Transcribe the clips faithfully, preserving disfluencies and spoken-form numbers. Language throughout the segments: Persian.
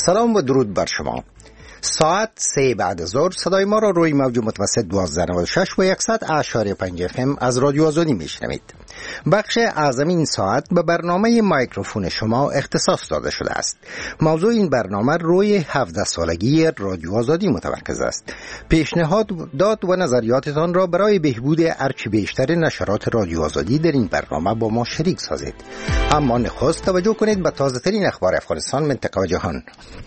سلام و درود بر شما. ساعت سه بعد از ظهر صدای ما را روی موج متوسط دوازده و شش و صد اعشاری پنج اف ام از رادیو آزادی میشنوید. بخش اعظم این ساعت به برنامه مایکروفون شما اختصاص داده شده است. موضوع این برنامه روی هفده سالگی رادیو آزادی متمرکز است. پیشنهاد داد و نظریاتتان را برای بهبود ارچه بیشتر نشرات رادیو آزادی در این برنامه با ما شریک سازید. اما نخست توجه کنید به تازه ترین اخبار افغانستان، منطقه و جهان.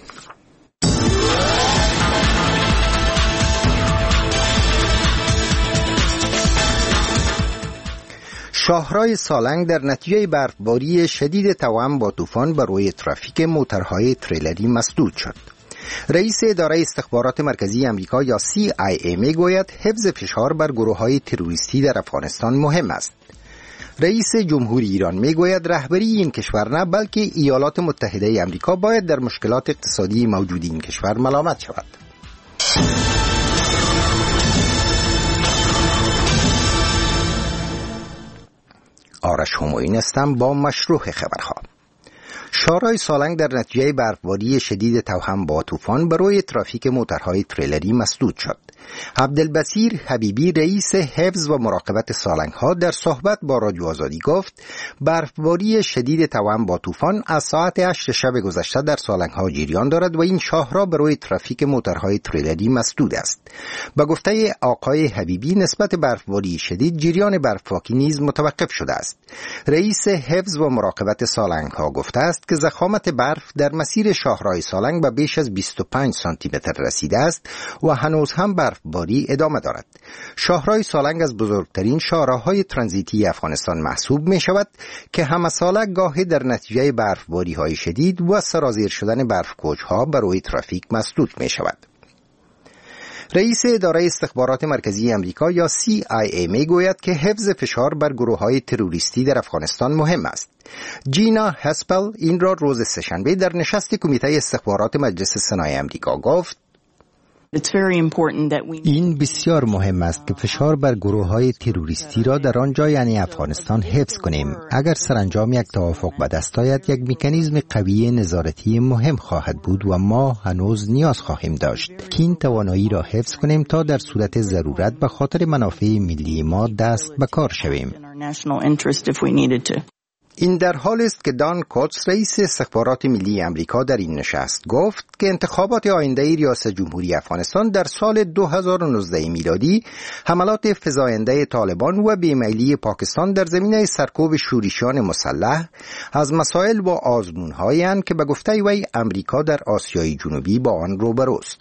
شاهرای سالنگ در نتیجه برفباری شدید توأم با طوفان بر روی ترافیک موترهای تریلری مسدود شد. رئیس اداره استخبارات مرکزی آمریکا یا سی آی ای میگوید حفظ فشار بر گروه‌های تروریستی در افغانستان مهم است. رئیس جمهوری ایران میگوید رهبری این کشور نه بلکه ایالات متحده آمریکا باید در مشکلات اقتصادی موجود این کشور ملامت شود. آرش همایون هستم با مشروع خبرها. شاهرای سالنگ در نتیجه برفباری شدید توأم با طوفان بر روی ترافیک موترهای تریلری مسدود شد. عبدالبصیر حبیبی رئیس حفظ و مراقبت سالنگ ها در صحبت با رادیو آزادی گفت برفباری شدید توأم با طوفان از ساعت هشت شب گذشته در سالنگ ها جریان دارد و این شاهرا بر روی ترافیک موترهای تریلری مسدود است. با گفته آقای حبیبی نسبت برفباری شدید جریان برفپاکی نیز متوقف شده است. رئیس حفظ و مراقبت سالنگ ها گفته است که ضخامت برف در مسیر شاهرای سالنگ به بیش از بیست و پنج سانتی متر رسیده است و هنوز هم برفباری ادامه دارد. شاهرای سالنگ از بزرگترین شاهراهای ترانزیتی افغانستان محسوب می شود که همه ساله گاهی در نتیجه برفباری های شدید و سرازیر شدن برفکوچ ها بر روی ترافیک مسدود می شود. رئیس اداره استخبارات مرکزی آمریکا یا سی آی ای می گوید که حفظ فشار بر گروه‌های تروریستی در افغانستان مهم است. جینا هسپل این را روز سه‌شنبه در نشست کمیته استخبارات مجلس سنای آمریکا گفت: این بسیار مهم است که فشار بر گروه‌های تروریستی را در آنجا یعنی افغانستان حفظ کنیم. اگر سرانجام یک توافق به دست آید یک مکانیزم قوی نظارتی مهم خواهد بود و ما هنوز نیاز خواهیم داشت که این توانایی را حفظ کنیم تا در صورت ضرورت به خاطر منافع ملی ما دست به کار شویم. این در حال است که دان کوتس رئیس استخبارات ملی آمریکا در این نشست گفت که انتخابات آینده ریاست جمهوری افغانستان در سال دو هزار و نوزده میلادی حملات فزاینده طالبان و بیمیلی پاکستان در زمینه سرکوب شورشیان مسلح از مسائل و آزمون‌هایی اند که به گفته وی آمریکا در آسیای جنوبی با آن روبروست.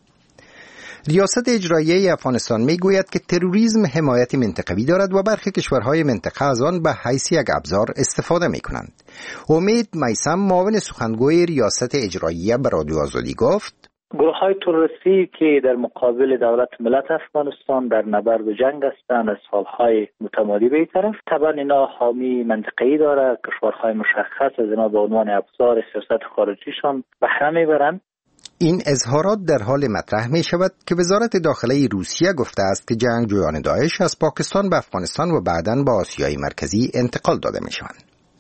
ریاست اجرایی افغانستان میگوید که تروریسم حمایت منطقوی دارد و برخی کشورهای منطقه از آن به حیث یک ابزار استفاده میکنند. امید میثم معاون سخنگوی ریاست اجرایی به رادیو آزادی گفت: گروه‌های تروریستی که در مقابل دولت ملت افغانستان در نبرد جنگ هستند از سالهای متمادی به این طرف، طبعا اینا حامی منطقه‌ای داره، کشورهای مشخص از اینا به عنوان ابزار سیاست خارجیشان بهره میبرند. این اظهارات در حال مطرح می شود که وزارت داخله روسیه گفته است که جنگجویان داعش از پاکستان به افغانستان و بعداً به آسیای مرکزی انتقال داده می شوند.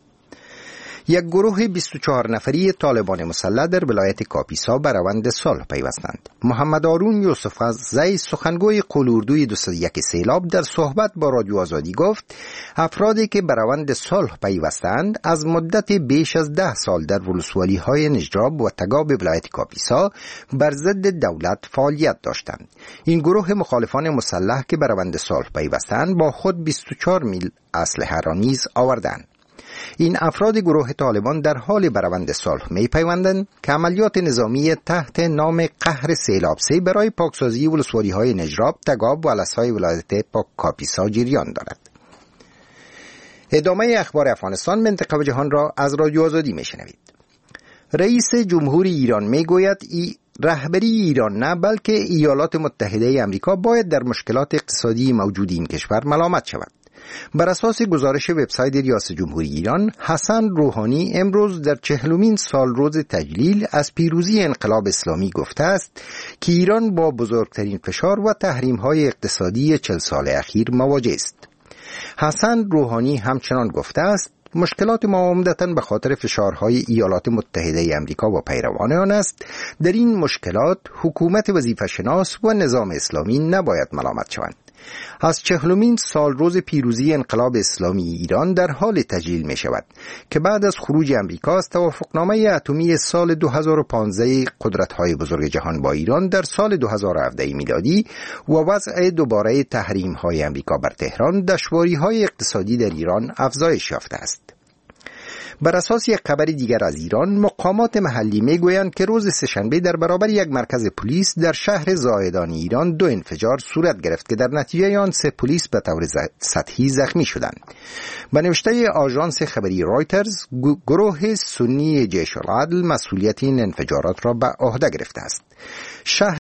یک گروه بیست و چهار نفری طالبان مسلح در ولایت کاپیسا به روند صلح پیوستند. محمد هارون یوسف زی سخنگوی قلوردوی دویست و یک سیلاب در صحبت با رادیو آزادی گفت افرادی که به روند صلح پیوستند از مدت بیش از ده سال در ولسوالی های نجراب و تگاب ولایت کاپیسا بر ضد دولت فعالیت داشتند. این گروه مخالفان مسلح که به روند صلح پیوستند با خود بیست و چهار میل اسلحه را نیز آوردند. این افراد گروه طالبان در حال برآورد صلح می پیوندند که عملیات نظامی تحت نام قهر سیلاب سه برای پاکسازی ولسوالی های نجراب، تگاب و الاسهای ولایت کاپیسا جریان دارد. ادامه اخبار افغانستان، منطقه و جهان را از رادیو آزادی می شنوید. رئیس جمهوری ایران می گوید ای رهبری ایران نه بلکه ایالات متحده آمریکا باید در مشکلات اقتصادی موجود این کشور ملامت شود. بر اساس گزارش وبسایت ریاست جمهوری ایران، حسن روحانی امروز در چهلمین سال روز تجلیل از پیروزی انقلاب اسلامی گفته است که ایران با بزرگترین فشار و تحریم‌های اقتصادی چهل سال اخیر مواجه است. حسن روحانی همچنان گفته است مشکلات ما عمدتاً به خاطر فشارهای ایالات متحده آمریکا و پیروان آن است. در این مشکلات حکومت وظیفه‌شناس و نظام اسلامی نباید ملامت شوند. از چهلمین سال روز پیروزی انقلاب اسلامی ایران در حال تجلیل می شود که بعد از خروج امریکا از توافقنامه اتمی سال دو هزار و پانزده قدرت‌های بزرگ جهان با ایران در سال دو هزار و هفده میلادی و وضع دوباره تحریم‌های امریکا بر تهران، دشواری‌های اقتصادی در ایران افزایش یافته است. بر اساس یک خبر دیگر از ایران، مقامات محلی میگویند که روز سه‌شنبه در برابر یک مرکز پلیس در شهر زاهدان ایران دو انفجار صورت گرفت که در نتیجه آن سه پلیس به طور سطحی زخمی شدند. به نوشته آژانس خبری رایترز، گروه سنی جیش العدل مسئولیت این انفجارات را به عهده گرفته است. شهر